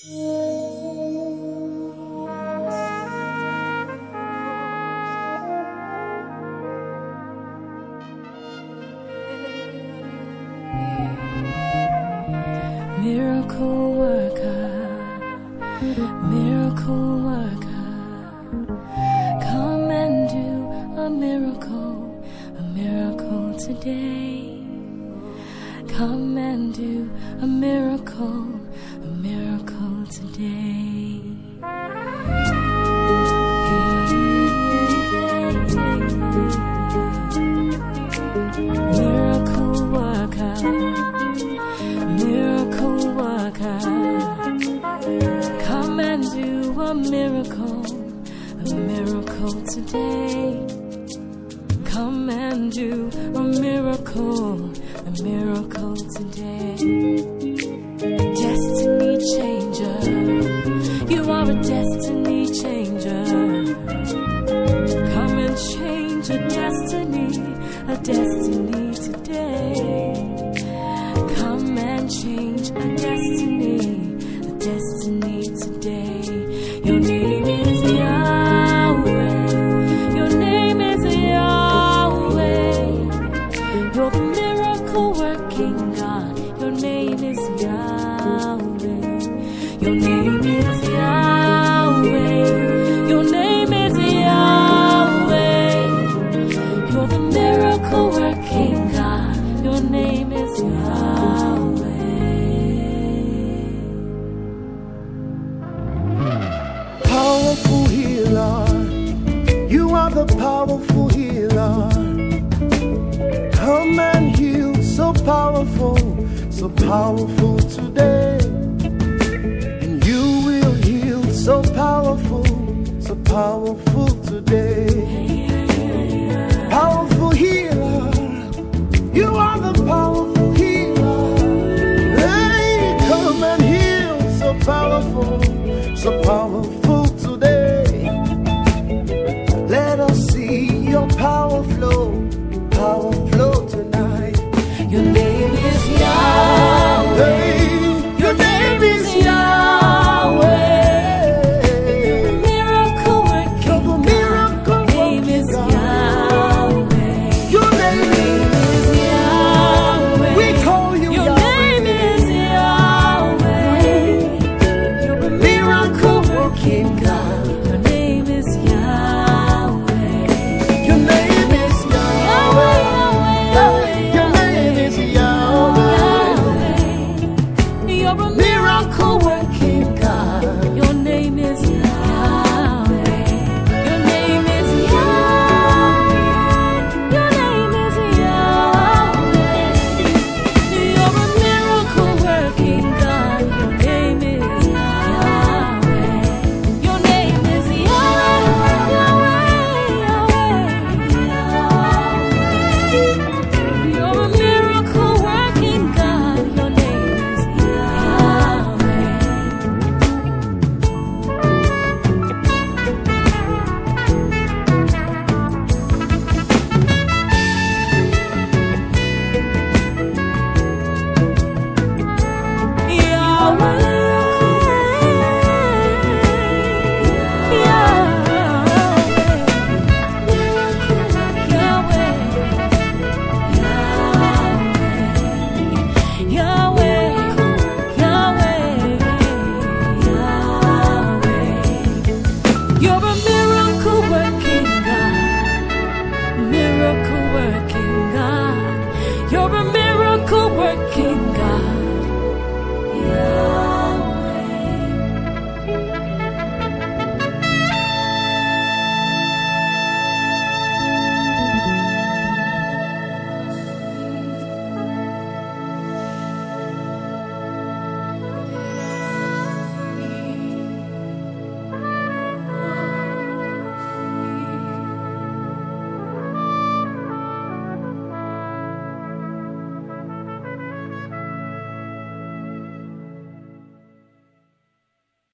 Miracle worker, miracle worker, come and do a miracle today. Come and do a miracle today. Miracle worker, miracle worker, come and do a miracle today. Come and do a miracle today. Destiny changer, you are a destiny changer. Come and change a destiny today. Come and change a destiny today. Your name is Yahweh. Your name is Yahweh. You're the miracle working God. Your name is Yahweh. Your name is Yahweh. Your name is Yahweh. You're the miracle working God. Your name is Yahweh. Powerful healer, you are the powerful healer. Come and heal, so powerful today. And you will heal, so powerful today.